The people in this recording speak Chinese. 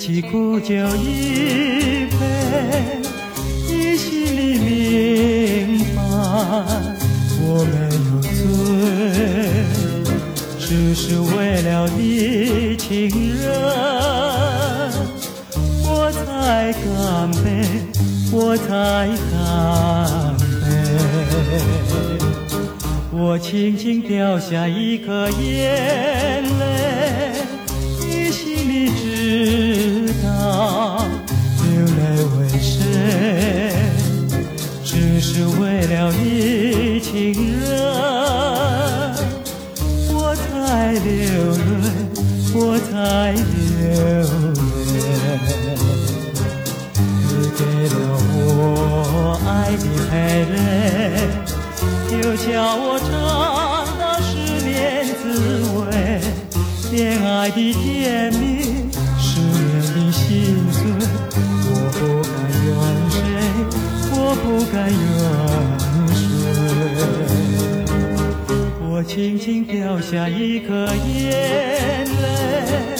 起苦酒一杯，你心里明白我没有罪，只是为了你情人，我才干杯，我才干杯。我轻轻掉下一颗眼泪，你心里知道流泪为谁，只是为了你情人，我才流泪，我才流泪。你给了我爱的陪伴，又叫我尝到失恋滋味，恋爱的甜蜜，失恋的心碎，我不该怨谁，我不该怨谁。我轻轻掉下一颗眼泪，